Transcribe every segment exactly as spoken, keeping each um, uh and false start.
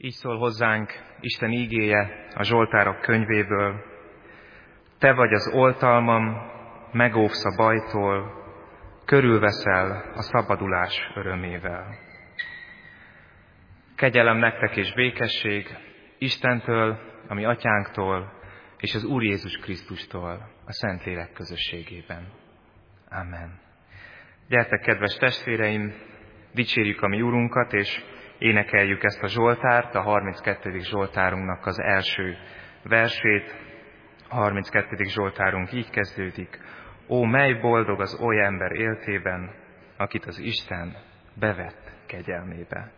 Így szól hozzánk Isten ígéje a Zsoltárok könyvéből. Te vagy az oltalmam, megóvsz a bajtól, körülveszel a szabadulás örömével. Kegyelem nektek és békesség Istentől, a mi atyánktól, és az Úr Jézus Krisztustól, a Szentlélek közösségében. Amen. Gyertek, kedves testvéreim, dicsérjük a mi Urunkat, és énekeljük ezt a Zsoltárt, a harminckettedik Zsoltárunknak az első versét. A harminckettedik Zsoltárunk így kezdődik. Ó, mely boldog az oly ember éltében, akit az Isten bevett kegyelmébe.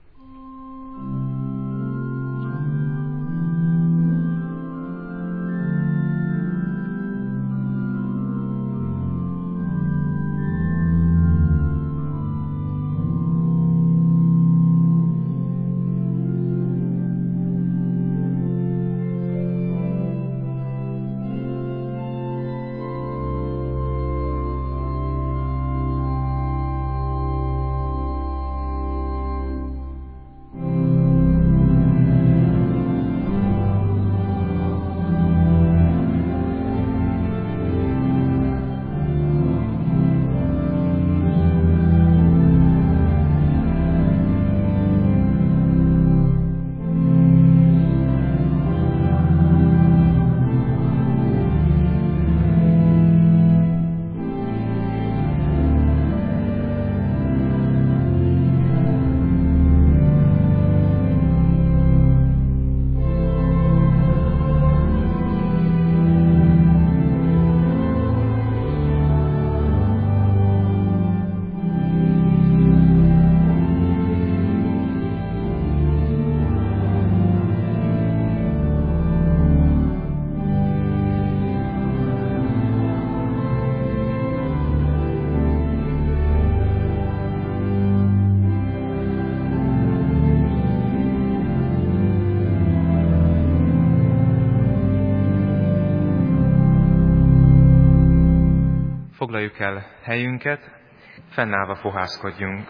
Foglaljuk el helyünket, fennállva fohászkodjunk.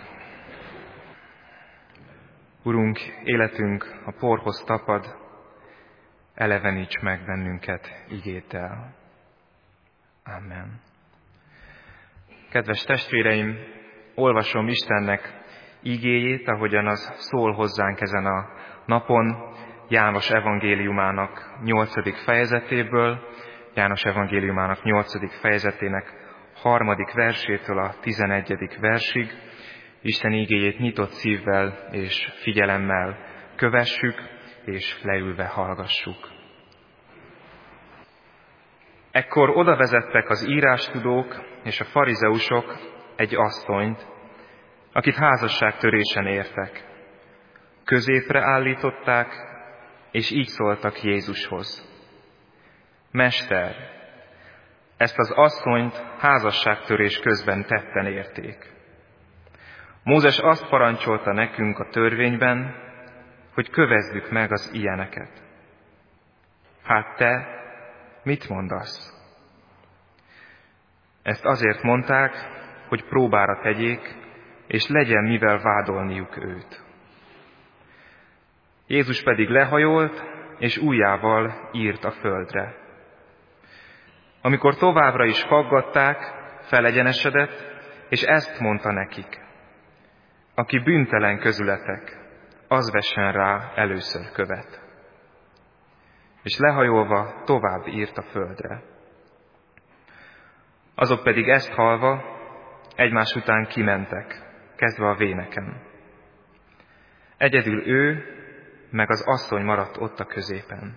Urunk, életünk a porhoz tapad, eleveníts meg bennünket igéddel. Amen. Kedves testvéreim, olvasom Istennek igéjét, ahogyan az szól hozzánk ezen a napon, János evangéliumának nyolcadik fejezetéből, János evangéliumának nyolcadik fejezetének harmadik versétől a tizenegyedik versig. Isten ígéjét nyitott szívvel és figyelemmel kövessük, és leülve hallgassuk. Ekkor odavezettek az írástudók és a farizeusok egy asszonyt, akit házasságtörésen értek. Középre állították, és így szóltak Jézushoz. Mester, ezt az asszonyt házasságtörés közben tetten érték. Mózes azt parancsolta nekünk a törvényben, hogy kövezzük meg az ilyeneket. Hát te mit mondasz? Ezt azért mondták, hogy próbára tegyék, és legyen mivel vádolniuk őt. Jézus pedig lehajolt, és ujjával írt a földre. Amikor továbbra is faggatták, felegyenesedett, és ezt mondta nekik. Aki bűntelen közületek, az vessen rá először követ. És lehajolva tovább írt a földre. Azok pedig ezt hallva egymás után kimentek, kezdve a véneken. Egyedül ő, meg az asszony maradt ott a középen.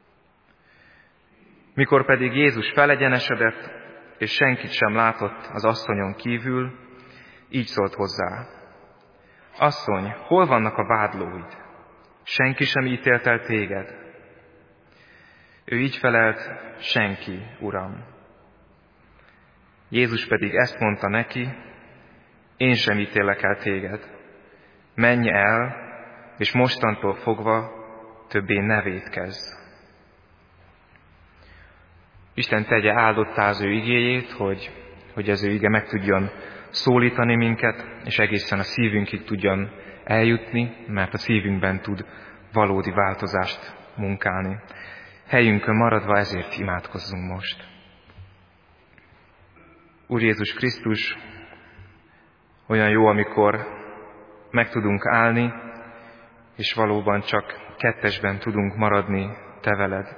Mikor pedig Jézus felegyenesedett, és senkit sem látott az asszonyon kívül, így szólt hozzá. Asszony, hol vannak a vádlóid? Senki sem ítélt el téged? Ő így felelt, senki, Uram. Jézus pedig ezt mondta neki, én sem ítélek el téged. Menj el, és mostantól fogva többé ne vétkezz. Isten tegye áldottá az ő igéjét, hogy, hogy az ő ige meg tudjon szólítani minket, és egészen a szívünkig tudjon eljutni, mert a szívünkben tud valódi változást munkálni. Helyünkön maradva ezért imádkozzunk most. Úr Jézus Krisztus, olyan jó, amikor meg tudunk állni, és valóban csak kettesben tudunk maradni Te veled.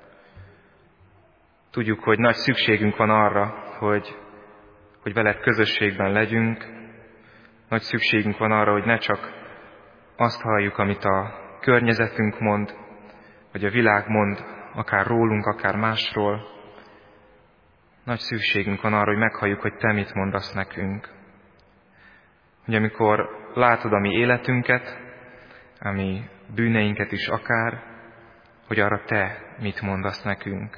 Tudjuk, hogy nagy szükségünk van arra, hogy, hogy veled közösségben legyünk. Nagy szükségünk van arra, hogy ne csak azt halljuk, amit a környezetünk mond, vagy a világ mond, akár rólunk, akár másról. Nagy szükségünk van arra, hogy meghalljuk, hogy Te mit mondasz nekünk. Hogy amikor látod a mi életünket, a mi bűneinket is akár, hogy arra Te mit mondasz nekünk.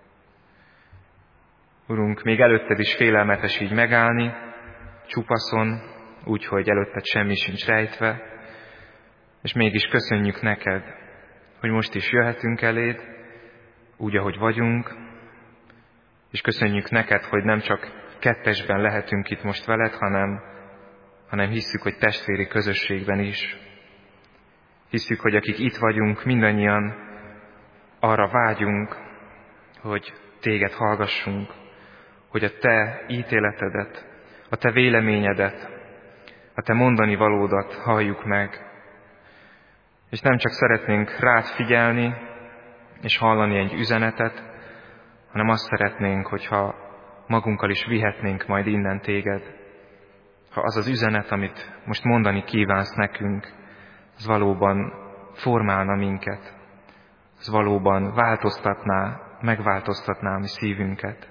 Urunk, még előtted is félelmetes így megállni, csupaszon, úgy, hogy előtted semmi sincs rejtve, és mégis köszönjük neked, hogy most is jöhetünk eléd, úgy, ahogy vagyunk, és köszönjük neked, hogy nem csak kettesben lehetünk itt most veled, hanem, hanem hisszük, hogy testvéri közösségben is. Hisszük, hogy akik itt vagyunk, mindannyian arra vágyunk, hogy téged hallgassunk, hogy a te ítéletedet, a te véleményedet, a te mondani valódat halljuk meg. És nem csak szeretnénk rád figyelni, és hallani egy üzenetet, hanem azt szeretnénk, hogyha magunkkal is vihetnénk majd innen téged. Ha az az üzenet, amit most mondani kívánsz nekünk, az valóban formálna minket, az valóban változtatná, megváltoztatná a mi szívünket.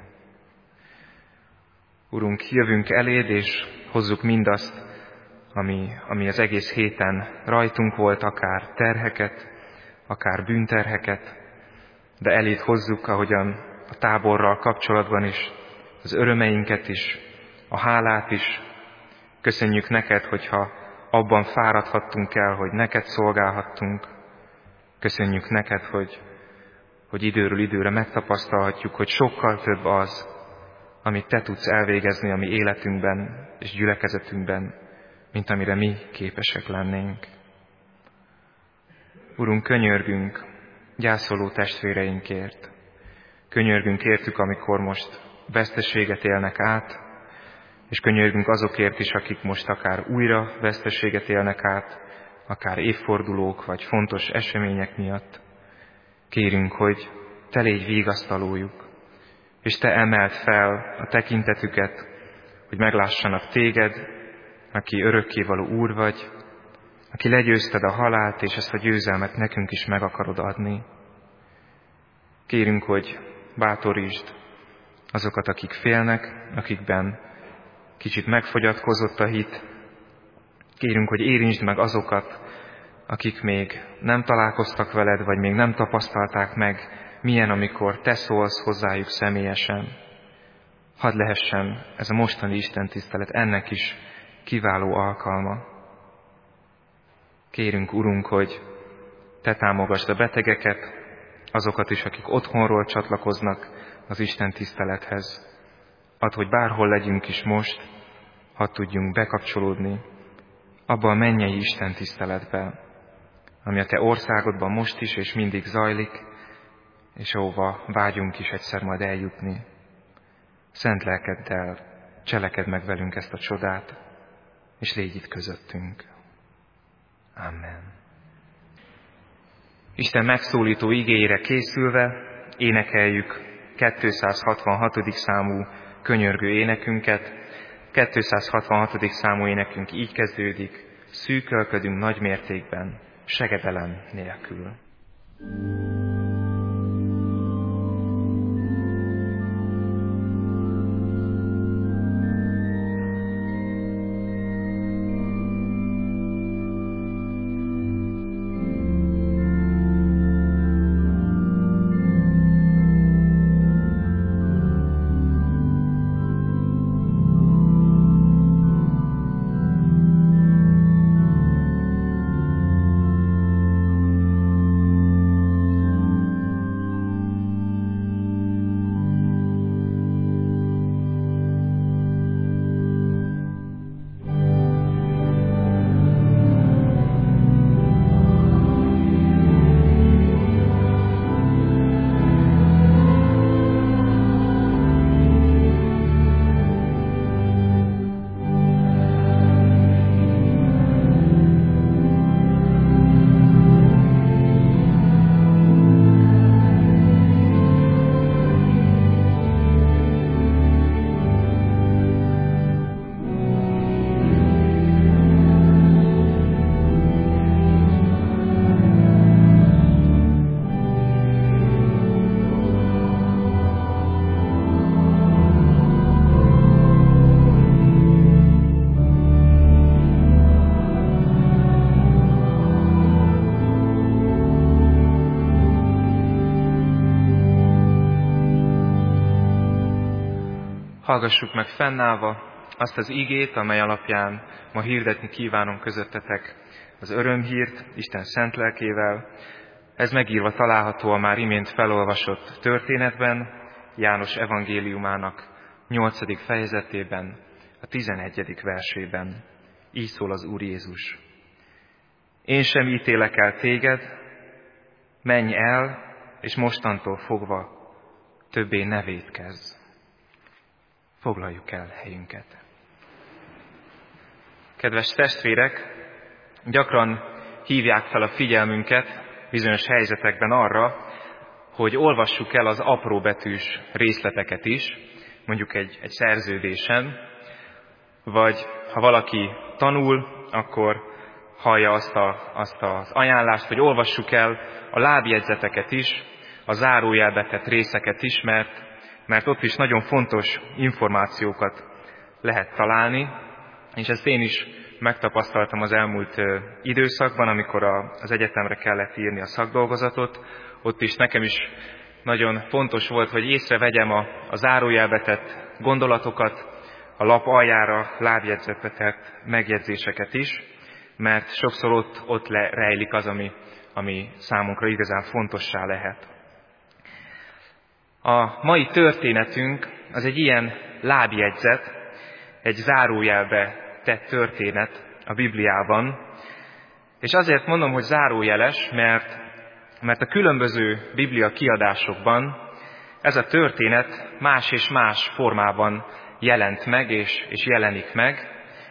Urunk, jövünk eléd, és hozzuk mindazt, ami, ami az egész héten rajtunk volt, akár terheket, akár bűnterheket, de eléd hozzuk, ahogyan a táborral kapcsolatban is, az örömeinket is, a hálát is. Köszönjük neked, hogyha abban fáradhattunk el, hogy neked szolgálhattunk. Köszönjük neked, hogy, hogy időről időre megtapasztalhatjuk, hogy sokkal több az, amit te tudsz elvégezni a mi életünkben és gyülekezetünkben, mint amire mi képesek lennénk. Urunk, könyörgünk gyászoló testvéreinkért. Könyörgünk értük, amikor most veszteséget élnek át, és könyörgünk azokért is, akik most akár újra veszteséget élnek át, akár évfordulók vagy fontos események miatt. Kérünk, hogy te légy vigasztalójuk, és te emeld fel a tekintetüket, hogy meglássanak téged, aki örökkévaló Úr vagy, aki legyőzted a halált, és ezt a győzelmet nekünk is meg akarod adni. Kérünk, hogy bátorítsd azokat, akik félnek, akikben kicsit megfogyatkozott a hit. Kérünk, hogy érintsd meg azokat, akik még nem találkoztak veled, vagy még nem tapasztalták meg, milyen, amikor te szólsz hozzájuk személyesen. Hadd lehessen ez a mostani istentisztelet ennek is kiváló alkalma. Kérünk, Urunk, hogy te támogasd a betegeket, azokat is, akik otthonról csatlakoznak az istentisztelethez. Add, hogy bárhol legyünk is most, hadd tudjunk bekapcsolódni abba a mennyei istentiszteletbe, ami a te országodban most is és mindig zajlik, és ahova vágyunk is egyszer majd eljutni. Szent lelkeddel cselekedd meg velünk ezt a csodát, és légy itt közöttünk. Amen. Isten megszólító igéjére készülve énekeljük kétszázhatvanhatodik számú könyörgő énekünket. kétszázhatvanhatodik számú énekünk így kezdődik: szűkölködünk nagy mértékben, segedelem nélkül. Hallgassuk meg fennállva azt az igét, amely alapján ma hirdetni kívánom közöttetek az örömhírt Isten szent lelkével. Ez megírva található a már imént felolvasott történetben, János evangéliumának nyolcadik fejezetében, a tizenegyedik versében. Így szól az Úr Jézus. Én sem ítélek el téged, menj el, és mostantól fogva többé ne vétkezz. Foglaljuk el helyünket. Kedves testvérek, gyakran hívják fel a figyelmünket bizonyos helyzetekben arra, hogy olvassuk el az apróbetűs részleteket is, mondjuk egy, egy szerződésen, vagy ha valaki tanul, akkor hallja azt, a, azt az ajánlást, hogy olvassuk el a lábjegyzeteket is, a zárójelbe tett részeket is, mert, mert ott is nagyon fontos információkat lehet találni, és ezt én is megtapasztaltam az elmúlt időszakban, amikor az egyetemre kellett írni a szakdolgozatot. Ott is nekem is nagyon fontos volt, hogy észrevegyem a, a zárójelbe tett gondolatokat, a lap aljára lábjegyzetbe tett megjegyzéseket is, mert sokszor ott, ott le, rejlik az, ami, ami számunkra igazán fontossá lehet. A mai történetünk az egy ilyen lábjegyzet, egy zárójelbe tett történet a Bibliában, és azért mondom, hogy zárójeles, mert, mert a különböző Biblia kiadásokban ez a történet más és más formában jelent meg és, és jelenik meg.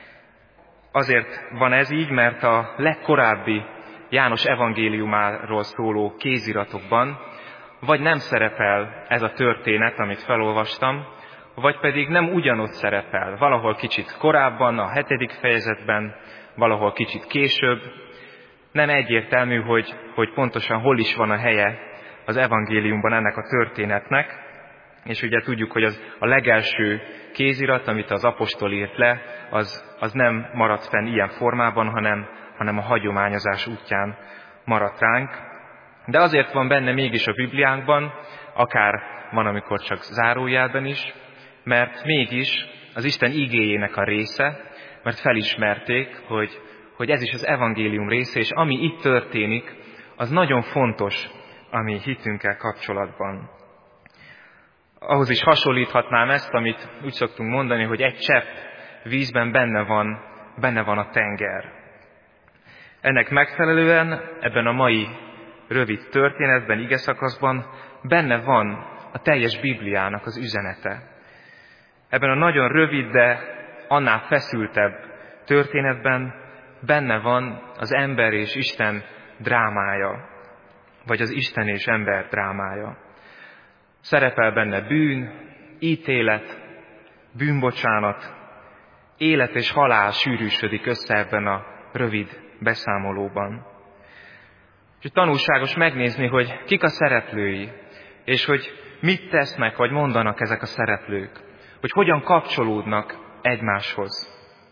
Azért van ez így, mert a legkorábbi János evangéliumáról szóló kéziratokban vagy nem szerepel ez a történet, amit felolvastam, vagy pedig nem ugyanott szerepel, valahol kicsit korábban, a hetedik fejezetben, valahol kicsit később. Nem egyértelmű, hogy, hogy pontosan hol is van a helye az evangéliumban ennek a történetnek, és ugye tudjuk, hogy az a legelső kézirat, amit az apostol írt le, az, az nem maradt fenn ilyen formában, hanem, hanem a hagyományozás útján maradt ránk. De azért van benne mégis a Bibliánkban, akár van, amikor csak zárójelben is, mert mégis az Isten igéjének a része, mert felismerték, hogy, hogy ez is az evangélium része, és ami itt történik, az nagyon fontos a mi hitünkkel kapcsolatban. Ahhoz is hasonlíthatnám ezt, amit úgy szoktunk mondani, hogy egy csepp vízben benne van, benne van a tenger. Ennek megfelelően ebben a mai rövid történetben, igeszakaszban benne van a teljes Bibliának az üzenete. Ebben a nagyon rövid, de annál feszültebb történetben benne van az ember és Isten drámája, vagy az Isten és ember drámája. Szerepel benne bűn, ítélet, bűnbocsánat, élet és halál sűrűsödik össze ebben a rövid beszámolóban. És tanulságos megnézni, hogy kik a szereplői, és hogy mit tesznek, vagy mondanak ezek a szereplők, hogy hogyan kapcsolódnak egymáshoz.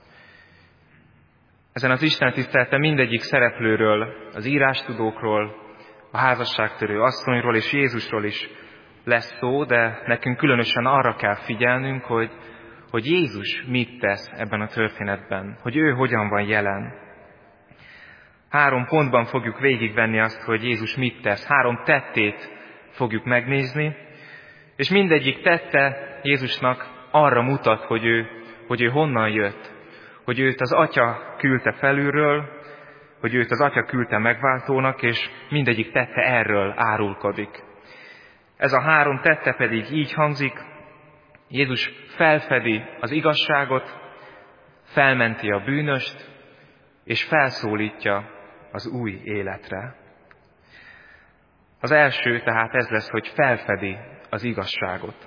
Ezen az Isten tiszteleten mindegyik szereplőről, az írástudókról, a házasságtörő asszonyról és Jézusról is lesz szó, de nekünk különösen arra kell figyelnünk, hogy, hogy Jézus mit tesz ebben a történetben, hogy ő hogyan van jelen. Három pontban fogjuk végigvenni azt, hogy Jézus mit tesz. Három tettét fogjuk megnézni, és mindegyik tette Jézusnak arra mutat, hogy ő, hogy ő honnan jött, hogy őt az Atya küldte felülről, hogy őt az Atya küldte megváltónak, és mindegyik tette erről árulkodik. Ez a három tette pedig így hangzik: Jézus felfedi az igazságot, felmenti a bűnöst, és felszólítja az új életre. Az első tehát ez lesz, hogy felfedi az igazságot.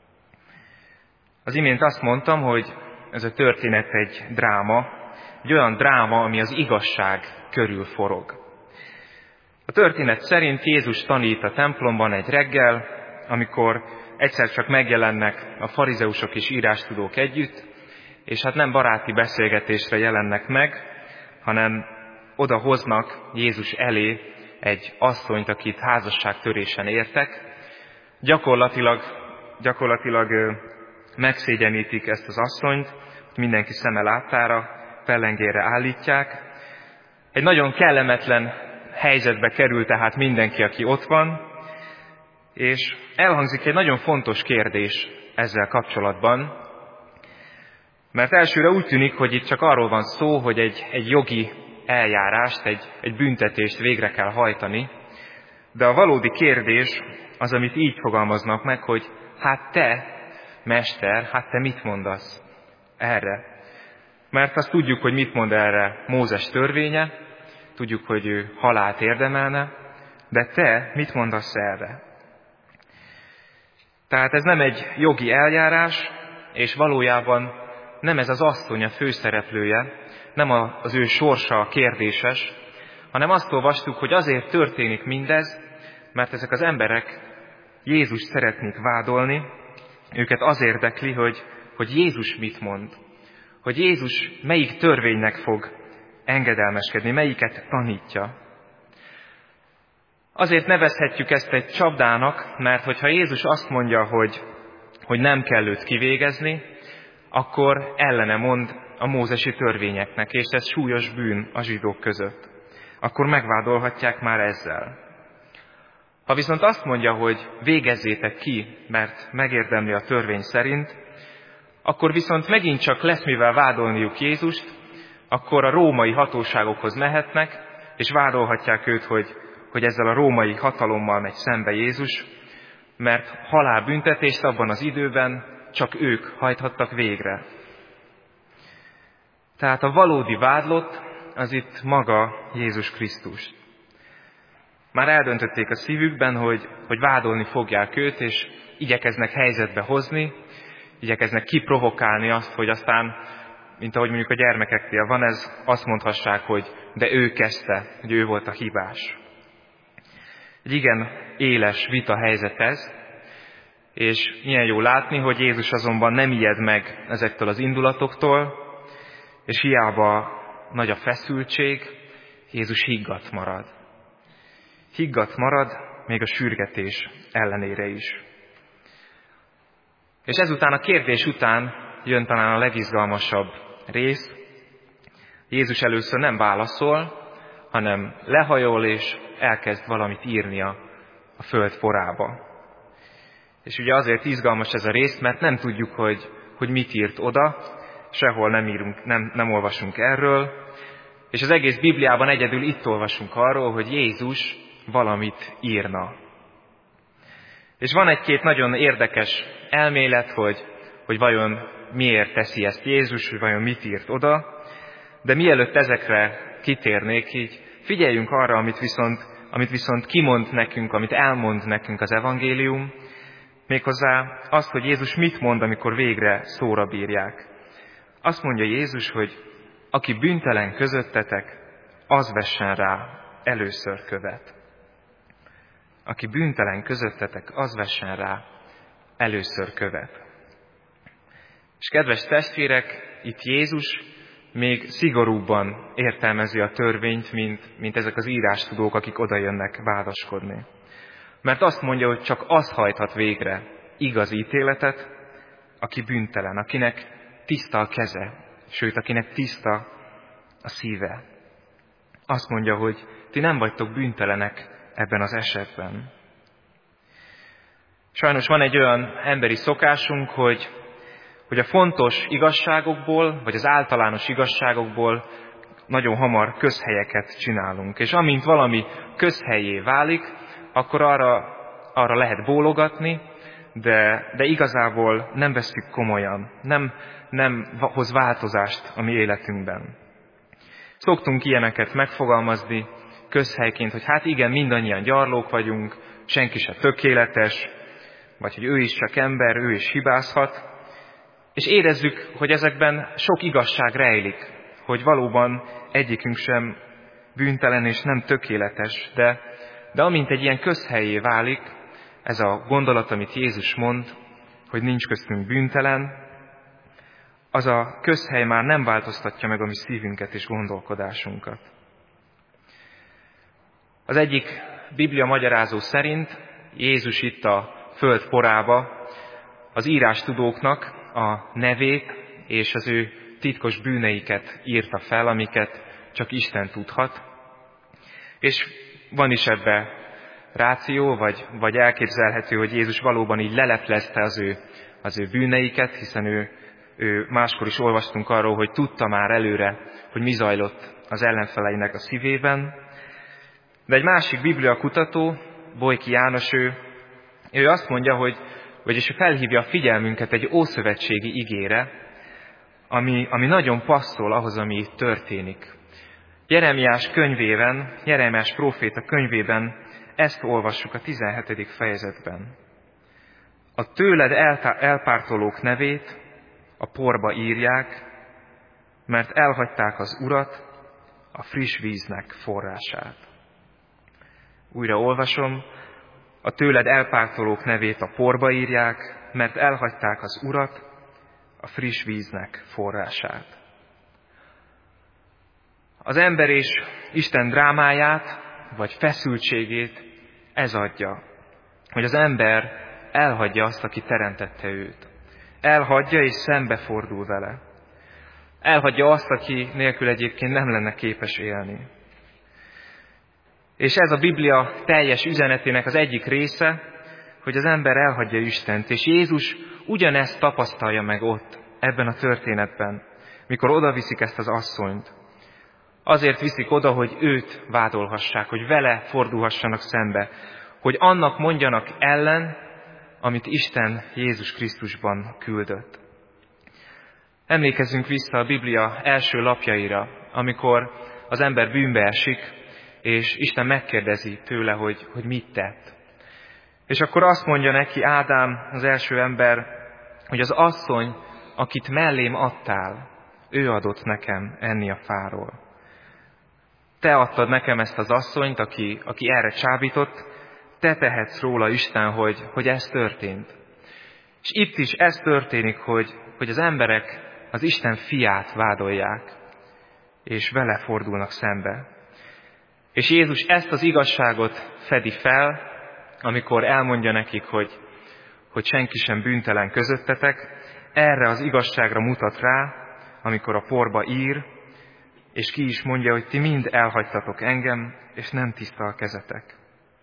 Az imént azt mondtam, hogy ez a történet egy dráma, egy olyan dráma, ami az igazság körül forog. A történet szerint Jézus tanít a templomban egy reggel, amikor egyszer csak megjelennek a farizeusok és írástudók együtt, és hát nem baráti beszélgetésre jelennek meg, hanem oda hoznak Jézus elé egy asszonyt, akit házasságtörésen értek. Gyakorlatilag, gyakorlatilag megszégyenítik ezt az asszonyt, mindenki szeme láttára, pellengérre állítják. Egy nagyon kellemetlen helyzetbe kerül tehát mindenki, aki ott van, és elhangzik egy nagyon fontos kérdés ezzel kapcsolatban, mert elsőre úgy tűnik, hogy itt csak arról van szó, hogy egy, egy jogi eljárást, egy, egy büntetést végre kell hajtani, de a valódi kérdés az, amit így fogalmaznak meg, hogy hát te, mester, hát te mit mondasz erre? Mert azt tudjuk, hogy mit mond erre Mózes törvénye, tudjuk, hogy ő halált érdemelne, de te mit mondasz erre? Tehát ez nem egy jogi eljárás, és valójában nem ez az asszony a főszereplője, nem az ő sorsa kérdéses, hanem azt olvastuk, hogy azért történik mindez, mert ezek az emberek Jézust szeretnék vádolni, őket az érdekli, hogy, hogy Jézus mit mond, hogy Jézus melyik törvénynek fog engedelmeskedni, melyiket tanítja. Azért nevezhetjük ezt egy csapdának, mert hogyha Jézus azt mondja, hogy, hogy nem kell őt kivégezni, akkor ellene mond a mózesi törvényeknek, és ez súlyos bűn a zsidók között. Akkor megvádolhatják már ezzel. Ha viszont azt mondja, hogy végezzétek ki, mert megérdemli a törvény szerint, akkor viszont megint csak lesz mivel vádolniuk Jézust, akkor a római hatóságokhoz mehetnek, és vádolhatják őt, hogy, hogy ezzel a római hatalommal megy szembe Jézus, mert halálbüntetést abban az időben csak ők hajthattak végre. Tehát a valódi vádlott az itt maga Jézus Krisztus. Már eldöntötték a szívükben, hogy, hogy vádolni fogják őt, és igyekeznek helyzetbe hozni, igyekeznek kiprovokálni azt, hogy aztán, mint ahogy mondjuk a gyermekeknél van ez, azt mondhassák, hogy de ő kezdte, hogy ő volt a hibás. Egy igen éles vita helyzet ez, és milyen jó látni, hogy Jézus azonban nem ijed meg ezektől az indulatoktól, és hiába nagy a feszültség, Jézus higgadt marad. Higgadt marad még a sürgetés ellenére is. És ezután a kérdés után jön talán a legizgalmasabb rész. Jézus először nem válaszol, hanem lehajol és elkezd valamit írnia a föld porába. És ugye azért izgalmas ez a rész, mert nem tudjuk, hogy, hogy mit írt oda, sehol nem írunk, nem, nem olvasunk erről, és az egész Bibliában egyedül itt olvasunk arról, hogy Jézus valamit írna. És van egy-két nagyon érdekes elmélet, hogy, hogy vajon miért teszi ezt Jézus, hogy vajon mit írt oda, de mielőtt ezekre kitérnék, így figyeljünk arra, amit viszont, amit viszont kimond nekünk, amit elmond nekünk az evangélium, méghozzá azt, hogy Jézus mit mond, amikor végre szóra bírják. Azt mondja Jézus, hogy aki bűntelen közöttetek, az vessen rá először követ. Aki bűntelen közöttetek, az vessen rá először követ. És kedves testvérek, itt Jézus még szigorúbban értelmezi a törvényt, mint, mint ezek az írástudók, akik oda jönnek vádaskodni. Mert azt mondja, hogy csak az hajthat végre igaz ítéletet, aki bűntelen, akinek tiszta a keze, sőt, akinek tiszta a szíve. Azt mondja, hogy ti nem vagytok bűntelenek ebben az esetben. Sajnos van egy olyan emberi szokásunk, hogy, hogy a fontos igazságokból, vagy az általános igazságokból nagyon hamar közhelyeket csinálunk. És amint valami közhelyé válik, akkor arra, arra lehet bólogatni, de, de igazából nem vesszük komolyan, nem, nem hoz változást a mi életünkben. Szoktunk ilyeneket megfogalmazni közhelyként, hogy hát igen, mindannyian gyarlók vagyunk, senki se tökéletes, vagy hogy ő is csak ember, ő is hibázhat, és érezzük, hogy ezekben sok igazság rejlik, hogy valóban egyikünk sem bűntelen és nem tökéletes, de, de amint egy ilyen közhelyé válik, ez a gondolat, amit Jézus mond, hogy nincs köztünk bűntelen, az a közhely már nem változtatja meg a mi szívünket és gondolkodásunkat. Az egyik Biblia magyarázó szerint Jézus itt a föld porába az írástudóknak a nevét és az ő titkos bűneiket írta fel, amiket csak Isten tudhat. És van is ebbe ráció, vagy, vagy elképzelhető, hogy Jézus valóban így leleplezte az ő, az ő bűneiket, hiszen ő, ő máskor is olvastunk arról, hogy tudta már előre, hogy mi zajlott az ellenfeleinek a szívében. De egy másik bibliakutató, Bojki János, ő, ő azt mondja, hogy, vagyis ő felhívja a figyelmünket egy ószövetségi igére, ami, ami nagyon passzol ahhoz, ami itt történik. Jeremiás könyvében, Jeremiás próféta könyvében ezt olvassuk a tizenhetedik fejezetben. A tőled elpártolók nevét a porba írják, mert elhagyták az Urat, a friss víznek forrását. Újra olvasom, a tőled elpártolók nevét a porba írják, mert elhagyták az Urat, a friss víznek forrását. Az ember és Isten drámáját, vagy feszültségét ez adja, hogy az ember elhagyja azt, aki teremtette őt. Elhagyja és szembefordul vele. Elhagyja azt, aki nélkül egyébként nem lenne képes élni. És ez a Biblia teljes üzenetének az egyik része, hogy az ember elhagyja Istent, és Jézus ugyanezt tapasztalja meg ott, ebben a történetben, mikor odaviszik ezt az asszonyt. Azért viszik oda, hogy őt vádolhassák, hogy vele fordulhassanak szembe, hogy annak mondjanak ellen, amit Isten Jézus Krisztusban küldött. Emlékezzünk vissza a Biblia első lapjaira, amikor az ember bűnbe esik, és Isten megkérdezi tőle, hogy, hogy mit tett. És akkor azt mondja neki Ádám, az első ember, hogy az asszony, akit mellém adtál, ő adott nekem enni a fáról. Te adtad nekem ezt az asszonyt, aki, aki erre csábított, te tehetsz róla, Isten, hogy, hogy ez történt. És itt is ez történik, hogy, hogy az emberek az Isten fiát vádolják, és vele fordulnak szembe. És Jézus ezt az igazságot fedi fel, amikor elmondja nekik, hogy, hogy senki sem bűntelen közöttetek, erre az igazságra mutat rá, amikor a porba ír, és ki is mondja, hogy ti mind elhagytatok engem, és nem tiszta a kezetek.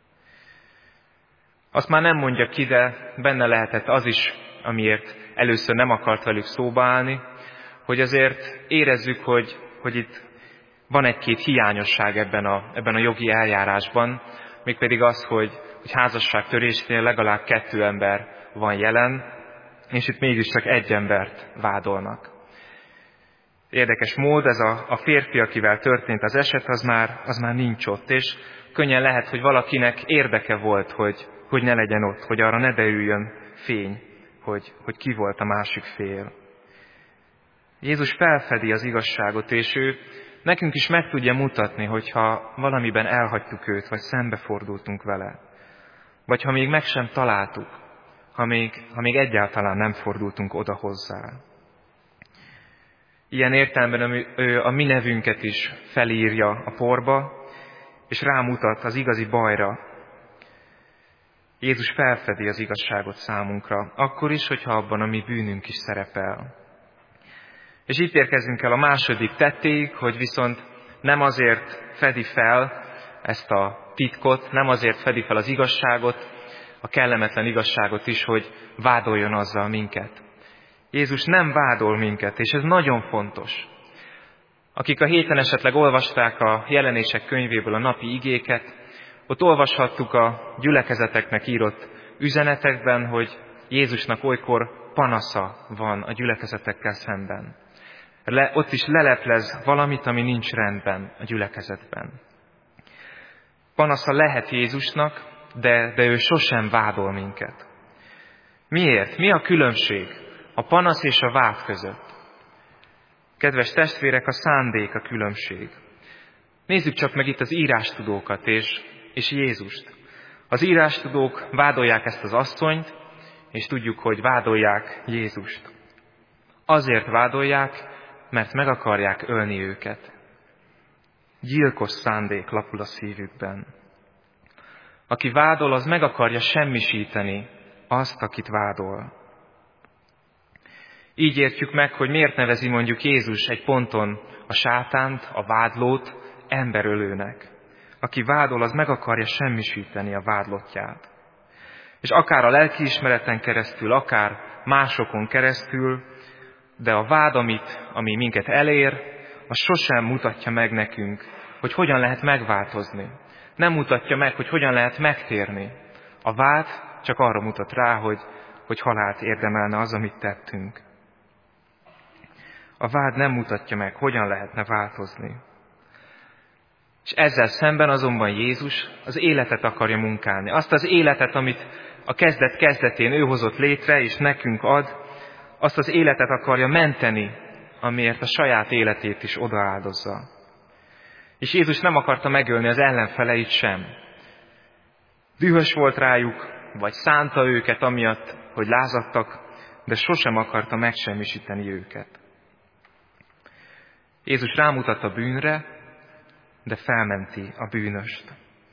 Azt már nem mondja ki, de benne lehetett az is, amiért először nem akart velük szóba állni, hogy azért érezzük, hogy, hogy itt van egy-két hiányosság ebben a, ebben a jogi eljárásban, mégpedig az, hogy, hogy házasságtörésnél legalább kettő ember van jelen, és itt mégiscsak egy embert vádolnak. Érdekes mód, ez a, a férfi, akivel történt az eset, az már, az már nincs ott, és könnyen lehet, hogy valakinek érdeke volt, hogy, hogy ne legyen ott, hogy arra ne derüljön fény, hogy, hogy ki volt a másik fél. Jézus felfedi az igazságot, és ő nekünk is meg tudja mutatni, hogyha valamiben elhagytuk őt, vagy szembefordultunk vele. Vagy ha még meg sem találtuk, ha még, ha még egyáltalán nem fordultunk oda hozzá. Ilyen értelemben ő a mi nevünket is felírja a porba, és rámutat az igazi bajra. Jézus felfedi az igazságot számunkra, akkor is, hogyha abban a mi bűnünk is szerepel. És itt érkezünk el a második tettéig, hogy viszont nem azért fedi fel ezt a titkot, nem azért fedi fel az igazságot, a kellemetlen igazságot is, hogy vádoljon azzal minket. Jézus nem vádol minket, és ez nagyon fontos. Akik a héten esetleg olvasták a Jelenések könyvéből a napi igéket, ott olvashattuk a gyülekezeteknek írott üzenetekben, hogy Jézusnak olykor panasza van a gyülekezetekkel szemben. Le, ott is leleplez valamit, ami nincs rendben a gyülekezetben. Panasza lehet Jézusnak, de, de ő sosem vádol minket. Miért? Mi a különbség a panasz és a vád között? Kedves testvérek, a szándék a különbség. Nézzük csak meg itt az írástudókat és, és Jézust. Az írástudók vádolják ezt az asszonyt, és tudjuk, hogy vádolják Jézust. Azért vádolják, mert meg akarják ölni őket. Gyilkos szándék lapul a szívükben. Aki vádol, az meg akarja semmisíteni azt, akit vádol. Így értjük meg, hogy miért nevezi mondjuk Jézus egy ponton a sátánt, a vádlót emberölőnek. Aki vádol, az meg akarja semmisíteni a vádlottját. És akár a lelkiismereten keresztül, akár másokon keresztül, de a vád, amit, ami minket elér, az sosem mutatja meg nekünk, hogy hogyan lehet megváltozni. Nem mutatja meg, hogy hogyan lehet megtérni. A vád csak arra mutat rá, hogy, hogy halált érdemelne az, amit tettünk. A vád nem mutatja meg, hogyan lehetne változni. És ezzel szemben azonban Jézus az életet akarja munkálni. Azt az életet, amit a kezdet kezdetén ő hozott létre, és nekünk ad, azt az életet akarja menteni, amiért a saját életét is odaáldozza. És Jézus nem akarta megölni az ellenfeleit sem. Dühös volt rájuk, vagy szánta őket amiatt, hogy lázadtak, de sosem akarta megsemmisíteni őket. Jézus rámutat a bűnre, de felmenti a bűnöst.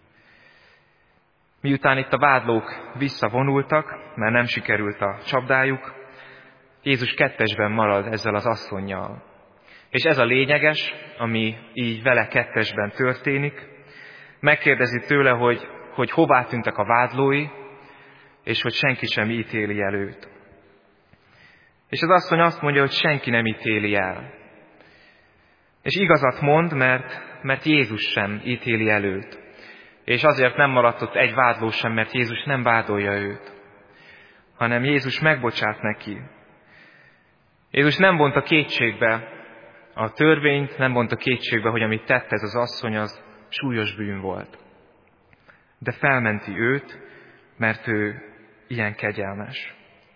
Miután itt a vádlók visszavonultak, mert nem sikerült a csapdájuk, Jézus kettesben marad ezzel az asszonnyal. És ez a lényeges, ami így vele kettesben történik. Megkérdezi tőle, hogy, hogy hová tűntek a vádlói, és hogy senki sem ítéli el őt. És az asszony azt mondja, hogy senki nem ítéli el. És igazat mond, mert, mert Jézus sem ítéli el őt. És azért nem maradt ott egy vádló sem, mert Jézus nem vádolja őt, hanem Jézus megbocsát neki. Jézus nem vonta kétségbe a törvényt, nem vonta kétségbe, hogy amit tett ez az asszony, az súlyos bűn volt. De felmenti őt, mert ő ilyen kegyelmes.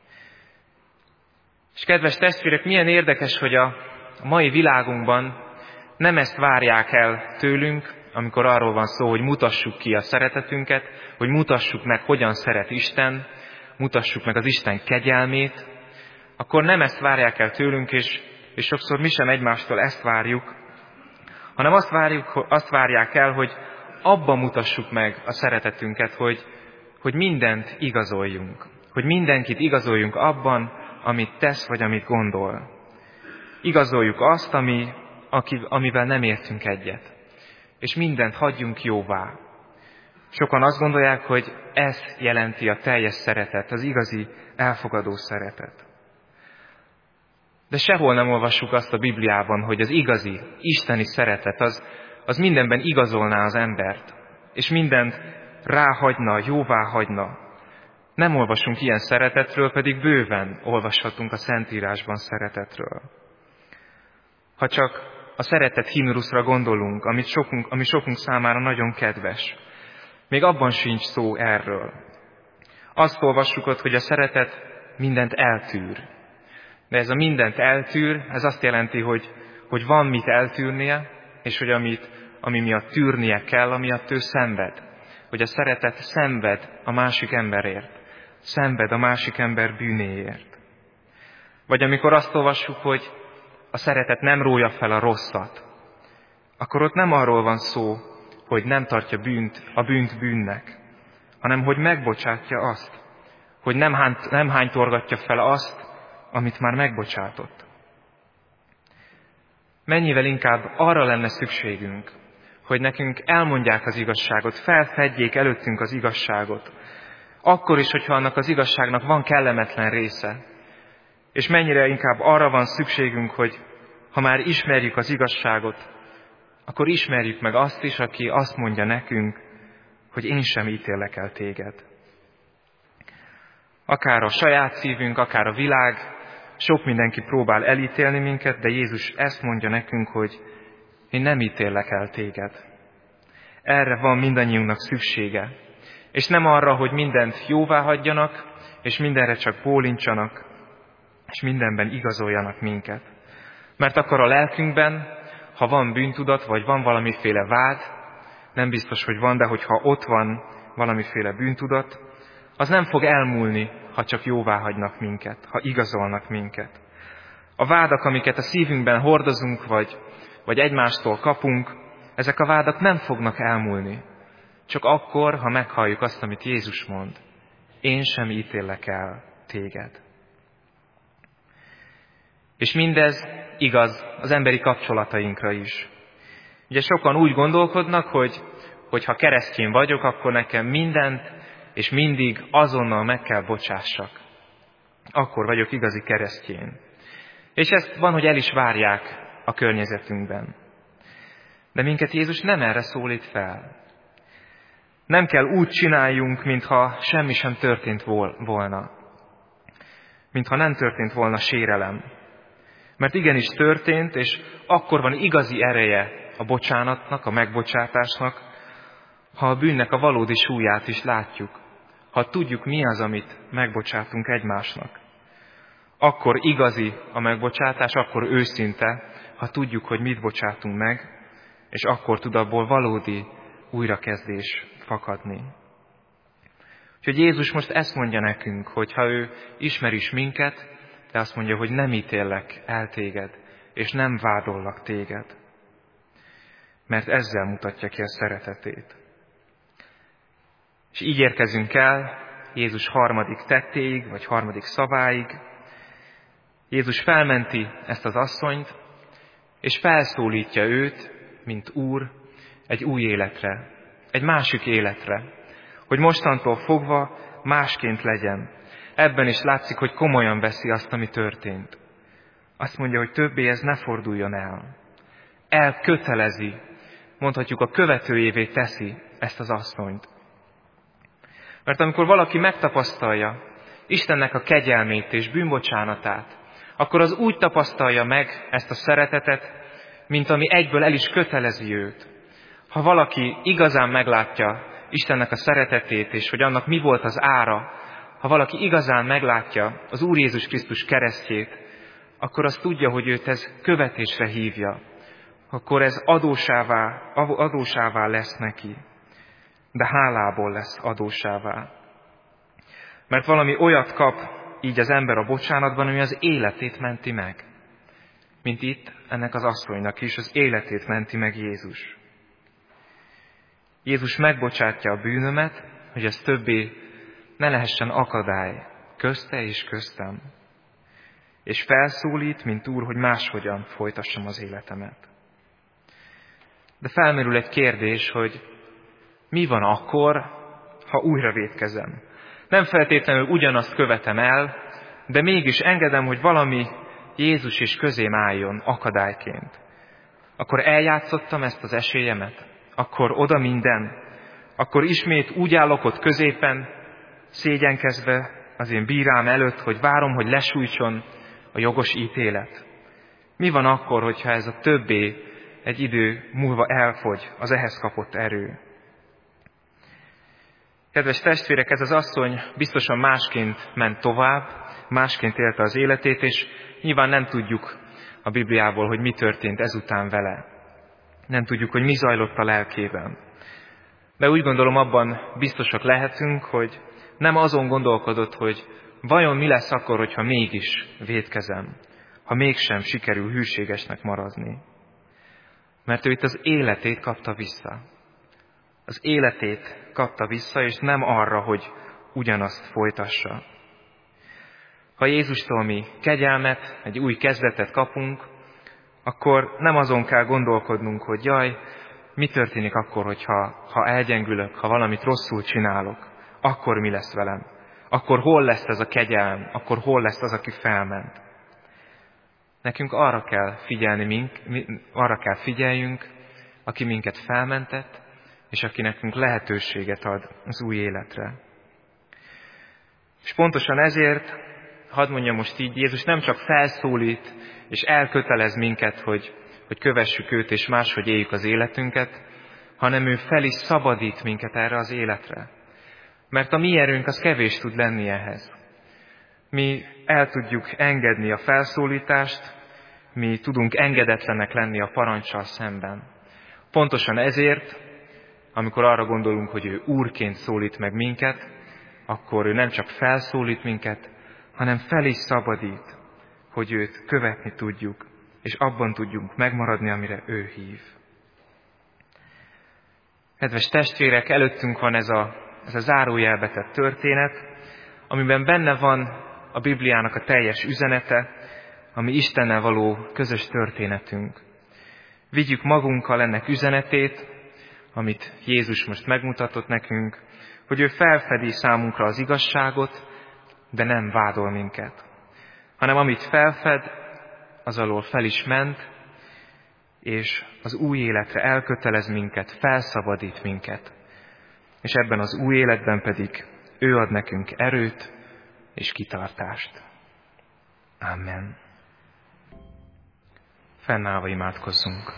És kedves testvérek, milyen érdekes, hogy a mai világunkban nem ezt várják el tőlünk, amikor arról van szó, hogy mutassuk ki a szeretetünket, hogy mutassuk meg, hogyan szeret Isten, mutassuk meg az Isten kegyelmét, akkor nem ezt várják el tőlünk, és, és sokszor mi sem egymástól ezt várjuk, hanem azt, várjuk, azt várják el, hogy abban mutassuk meg a szeretetünket, hogy, hogy mindent igazoljunk, hogy mindenkit igazoljunk abban, amit tesz, vagy amit gondol. Igazoljuk azt, ami, aki, amivel nem értünk egyet, és mindent hagyjunk jóvá. Sokan azt gondolják, hogy ez jelenti a teljes szeretet, az igazi elfogadó szeretet. De sehol nem olvassuk azt a Bibliában, hogy az igazi, isteni szeretet az, az mindenben igazolná az embert, és mindent ráhagyna, jóvá hagyna. Nem olvasunk ilyen szeretetről, pedig bőven olvashatunk a Szentírásban szeretetről. Ha csak a szeretet himnuszra gondolunk, amit sokunk, ami sokunk számára nagyon kedves, még abban sincs szó erről. Azt olvassuk ott, hogy a szeretet mindent eltűr. De ez a mindent eltűr, ez azt jelenti, hogy, hogy van mit eltűrnie, és hogy amit, ami miatt tűrnie kell, amiatt ő szenved. Hogy a szeretet szenved a másik emberért. Szenved a másik ember bűnéért. Vagy amikor azt olvassuk, hogy a szeretet nem rója fel a rosszat, akkor ott nem arról van szó, hogy nem tartja bűnt, a bűnt bűnnek, hanem hogy megbocsátja azt, hogy nem, hánt, nem hánytorgatja fel azt, amit már megbocsátott. Mennyivel inkább arra lenne szükségünk, hogy nekünk elmondják az igazságot, felfedjék előttünk az igazságot, akkor is, hogyha annak az igazságnak van kellemetlen része. És mennyire inkább arra van szükségünk, hogy ha már ismerjük az igazságot, akkor ismerjük meg azt is, aki azt mondja nekünk, hogy én sem ítélek el téged. Akár a saját szívünk, akár a világ, sok mindenki próbál elítélni minket, de Jézus ezt mondja nekünk, hogy én nem ítélek el téged. Erre van mindannyiunknak szüksége. És nem arra, hogy mindent jóvá hagyjanak, és mindenre csak bólincsanak, és mindenben igazoljanak minket. Mert akkor a lelkünkben, ha van bűntudat, vagy van valamiféle vád, nem biztos, hogy van, de hogyha ott van valamiféle bűntudat, az nem fog elmúlni, ha csak jóvá hagynak minket, ha igazolnak minket. A vádak, amiket a szívünkben hordozunk, vagy, vagy egymástól kapunk, ezek a vádak nem fognak elmúlni. Csak akkor, ha meghalljuk azt, amit Jézus mond. Én sem ítélek el téged. És mindez igaz az emberi kapcsolatainkra is. Ugye sokan úgy gondolkodnak, hogy, hogy ha keresztény vagyok, akkor nekem mindent és mindig azonnal meg kell bocsássak. Akkor vagyok igazi keresztény. És ezt van, hogy el is várják a környezetünkben. De minket Jézus nem erre szólít fel. Nem kell úgy csináljunk, mintha semmi sem történt volna. Mintha nem történt volna sérelem. Mert igenis történt, és akkor van igazi ereje a bocsánatnak, a megbocsátásnak, ha a bűnnek a valódi súlyát is látjuk. Ha tudjuk, mi az, amit megbocsátunk egymásnak. Akkor igazi a megbocsátás, akkor őszinte, ha tudjuk, hogy mit bocsátunk meg, és akkor tud abból valódi újrakezdés fakadni. Úgyhogy Jézus most ezt mondja nekünk, hogy ha ő ismer is minket, de azt mondja, hogy nem ítéllek el téged, és nem vádollak téged. Mert ezzel mutatja ki a szeretetét. És így érkezünk el Jézus harmadik tettéig, vagy harmadik szaváig. Jézus felmenti ezt az asszonyt, és felszólítja őt, mint Úr, egy új életre, egy másik életre, hogy mostantól fogva másként legyen. Ebben is látszik, hogy komolyan veszi azt, ami történt. Azt mondja, hogy többé ez ne forduljon el. Elkötelezi, mondhatjuk a követőjévé teszi ezt az asszonyt. Mert amikor valaki megtapasztalja Istennek a kegyelmét és bűnbocsánatát, akkor az úgy tapasztalja meg ezt a szeretetet, mint ami egyből el is kötelezi őt. Ha valaki igazán meglátja Istennek a szeretetét, és hogy annak mi volt az ára, ha valaki igazán meglátja az Úr Jézus Krisztus keresztjét, akkor azt tudja, hogy őt ez követésre hívja. Akkor ez adósává, adósává lesz neki. De hálából lesz adósává. Mert valami olyat kap így az ember a bocsánatban, ami az életét menti meg. Mint itt ennek az asszonynak is, az életét menti meg Jézus. Jézus megbocsátja a bűnömet, hogy ez többé ne lehessen akadály közte és köztem. És felszólít, mint Úr, hogy máshogyan folytassam az életemet. De felmerül egy kérdés, hogy mi van akkor, ha újra vétkezem? Nem feltétlenül ugyanazt követem el, de mégis engedem, hogy valami Jézus is közém álljon akadályként. Akkor eljátszottam ezt az esélyemet? Akkor oda minden? Akkor ismét úgy állok ott középen, szégyenkezve az én bírám előtt, hogy várom, hogy lesújtson a jogos ítélet? Mi van akkor, hogyha ez a többé egy idő múlva elfogy az ehhez kapott erő? Kedves testvérek, ez az asszony biztosan másként ment tovább, másként élte az életét, és nyilván nem tudjuk a Bibliából, hogy mi történt ezután vele. Nem tudjuk, hogy mi zajlott a lelkében. De úgy gondolom, abban biztosak lehetünk, hogy nem azon gondolkodott, hogy vajon mi lesz akkor, hogyha mégis vétkezem, ha mégsem sikerül hűségesnek maradni. Mert ő itt az életét kapta vissza. Az életét kapta vissza, és nem arra, hogy ugyanazt folytassa. Ha Jézustól mi kegyelmet, egy új kezdetet kapunk, akkor nem azon kell gondolkodnunk, hogy jaj, mi történik akkor, hogyha ha elgyengülök, ha valamit rosszul csinálok, akkor mi lesz velem? Akkor hol lesz ez a kegyelem? Akkor hol lesz az, aki felment? Nekünk arra kell figyelni, mink, arra kell figyeljünk, aki minket felmentett, és aki nekünk lehetőséget ad az új életre. És pontosan ezért, hadd mondjam most így, Jézus nem csak felszólít, és elkötelez minket, hogy, hogy kövessük őt, és máshogy éljük az életünket, hanem ő fel is szabadít minket erre az életre. Mert a mi erőnk az kevés tud lenni ehhez. Mi el tudjuk engedni a felszólítást, mi tudunk engedetlenek lenni a parancssal szemben. Pontosan ezért, amikor arra gondolunk, hogy ő úrként szólít meg minket, akkor ő nem csak felszólít minket, hanem fel is szabadít, hogy őt követni tudjuk, és abban tudjunk megmaradni, amire ő hív. Kedves testvérek, előttünk van ez a, ez a zárójelbe tett történet, amiben benne van a Bibliának a teljes üzenete, ami Istennel való közös történetünk. Vigyük magunkkal ennek üzenetét, amit Jézus most megmutatott nekünk, hogy ő felfedi számunkra az igazságot, de nem vádol minket, hanem amit felfed, az alól fel is ment, és az új életre elkötelez minket, felszabadít minket. És ebben az új életben pedig ő ad nekünk erőt és kitartást. Amen. Fennállva imádkozzunk.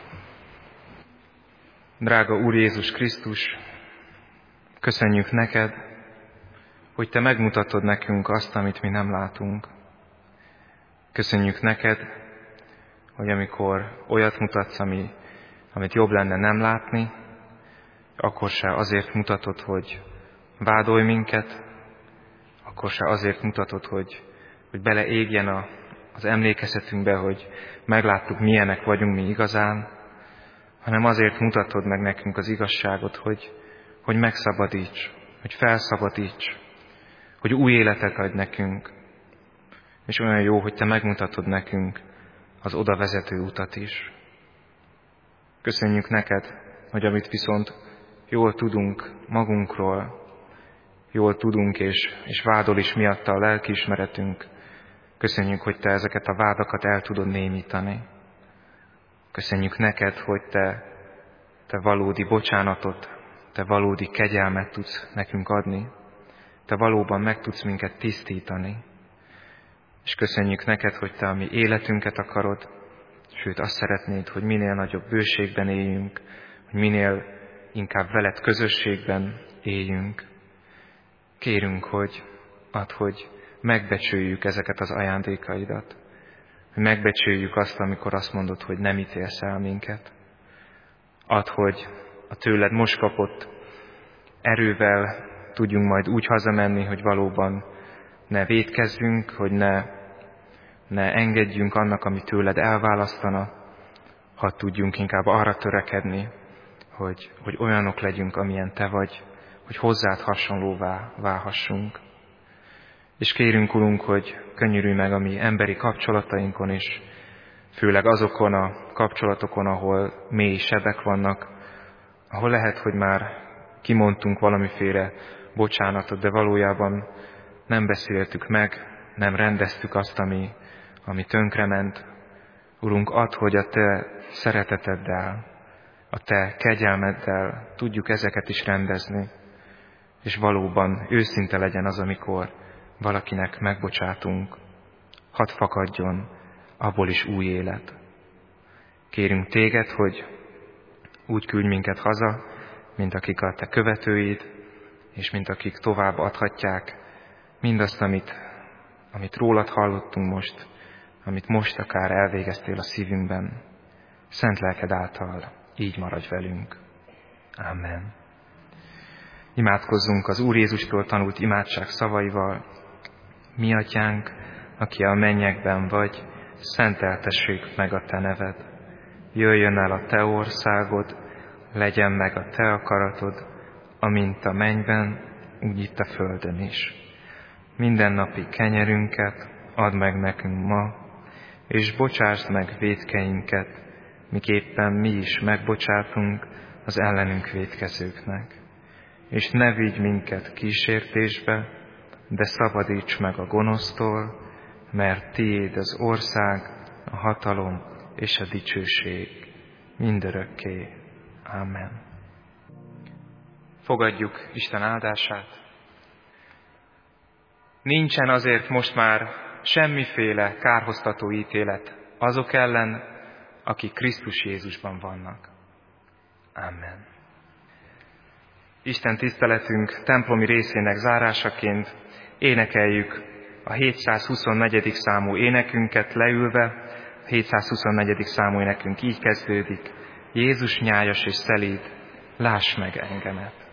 Drága Úr Jézus Krisztus, köszönjük neked, hogy te megmutatod nekünk azt, amit mi nem látunk. Köszönjük neked, hogy amikor olyat mutatsz, ami, amit jobb lenne nem látni, akkor se azért mutatod, hogy vádolj minket, akkor se azért mutatod, hogy, hogy beleégjen a, az emlékezetünkbe, hogy megláttuk, milyenek vagyunk mi igazán, hanem azért mutatod meg nekünk az igazságot, hogy, hogy megszabadíts, hogy felszabadíts, hogy új életet adj nekünk. És olyan jó, hogy te megmutatod nekünk az oda vezető utat is. Köszönjük neked, hogy amit viszont jól tudunk magunkról, jól tudunk, és, és vádol is miatta a lelkiismeretünk, köszönjük, hogy te ezeket a vádakat el tudod némítani. Köszönjük neked, hogy te, te valódi bocsánatot, te valódi kegyelmet tudsz nekünk adni, te valóban meg tudsz minket tisztítani. És köszönjük neked, hogy te a mi életünket akarod, sőt azt szeretnéd, hogy minél nagyobb bőségben éljünk, hogy minél inkább veled közösségben éljünk. Kérünk, hogy add, hogy megbecsüljük ezeket az ajándékaidat, hogy megbecsüljük azt, amikor azt mondod, hogy nem ítélsz el minket. Add, hogy a tőled most kapott erővel tudjunk majd úgy hazamenni, hogy valóban ne vétkezzünk, hogy ne, ne engedjünk annak, ami tőled elválasztana, ha tudjunk inkább arra törekedni, hogy, hogy olyanok legyünk, amilyen te vagy, hogy hozzád hasonlóvá válhassunk. És kérünk, Urunk, hogy könyörülj meg a mi emberi kapcsolatainkon is, főleg azokon a kapcsolatokon, ahol mély sebek vannak, ahol lehet, hogy már kimondtunk valamiféle bocsánatot, de valójában nem beszéltük meg, nem rendeztük azt, ami, ami tönkrement. Urunk, add, hogy a te szereteteddel, a te kegyelmeddel tudjuk ezeket is rendezni, és valóban őszinte legyen az, amikor valakinek megbocsátunk. Hadd fakadjon abból is új élet. Kérünk téged, hogy úgy küldj minket haza, mint akik a te követőid, és mint akik tovább adhatják mindazt, amit, amit rólad hallottunk most, amit most akár elvégeztél a szívünkben. Szent lelked által így maradj velünk. Amen. Imádkozzunk az Úr Jézustól tanult imádság szavaival. Mi atyánk, aki a mennyekben vagy, szenteltessék meg a te neved. Jöjjön el a te országod, legyen meg a te akaratod, amint a mennyben, úgy itt a földön is. Mindennapi kenyerünket add meg nekünk ma, és bocsásd meg vétkeinket, miképpen mi is megbocsátunk az ellenünk vétkezőknek. És ne vigy minket kísértésbe, de szabadíts meg a gonosztól, mert tiéd az ország, a hatalom és a dicsőség mindörökké. Amen. Fogadjuk Isten áldását. Nincsen azért most már semmiféle kárhoztató ítélet azok ellen, akik Krisztus Jézusban vannak. Amen. Isten tiszteletünk templomi részének zárásaként énekeljük a hétszázhuszonnegyedik számú énekünket leülve. A hétszázhuszonnegyedik számú énekünk így kezdődik. Jézus nyájas és szelíd, láss meg engemet!